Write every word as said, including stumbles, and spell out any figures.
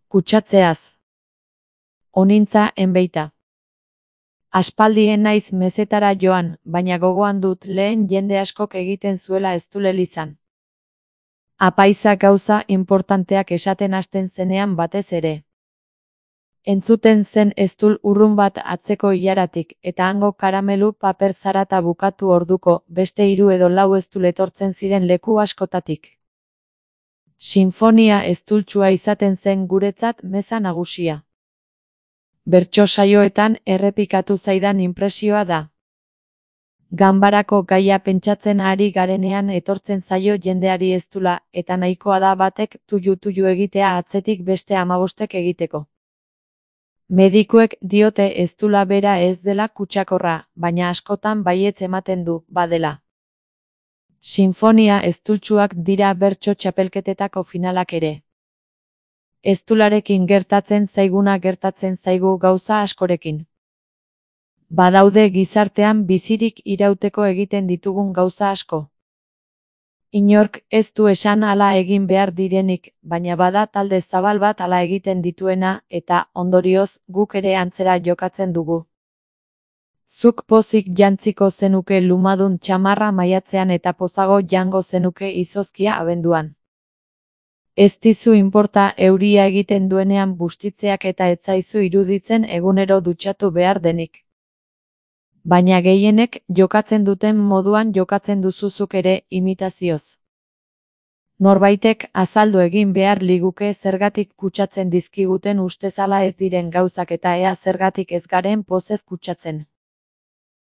Kutsatzeaz. Onintza enbeita. Aspaldien naiz mezetara joan, baina gogoan dut lehen jende askok egiten zuela eztulelizan. Apaiza gauza importanteak esaten hasten zenean batez ere. Entzuten zen eztul urrun bat atzeko ilaratik, eta hango karamelu paper zarata bukatu orduko, beste hiru edo lau eztul etortzen ziren leku askotatik. Sinfonia eztultsua izaten zen guretzat meza nagusia. Bertso saioetan errepikatu zaidan inpresioa da. Ganbarako gaia pentsatzen ari garenean etortzen zaio jendeari eztula, eta nahikoa da batek tuiu-tuiu egitea atzetik beste hamabostek egiteko. Medikuek diote eztula bera ez dela kutsakorra, baina askotan baietz ematen du, badela. Sinfonia eztultsuak dira bertso txapelketetako finalak ere. Eztularekin gertatzen zaiguna gertatzen zaigu gauza askorekin. Badaude gizartean bizirik irauteko egiten ditugun gauza asko. Inork ez du esan hala egin behar direnik, baina bada talde zabal bat hala egiten dituena, eta, ondorioz, guk ere antzera jokatzen dugu. Zuk pozik jantziko zenuke lumadun txamarra maiatzean eta pozago jango zenuke izozkia abenduan. Ez dizu inporta euria egiten duenean bustitzeak eta ez zaizu iruditzen egunero dutxatu behar denik. Baina gehienek jokatzen duten moduan jokatzen duzuzuk ere imitazioz. Norbaitek azaldu egin behar liguke zergatik kutsatzen dizkiguten ustezala ez diren gauzak eta ea zergatik ez garen pozez kutsatzen.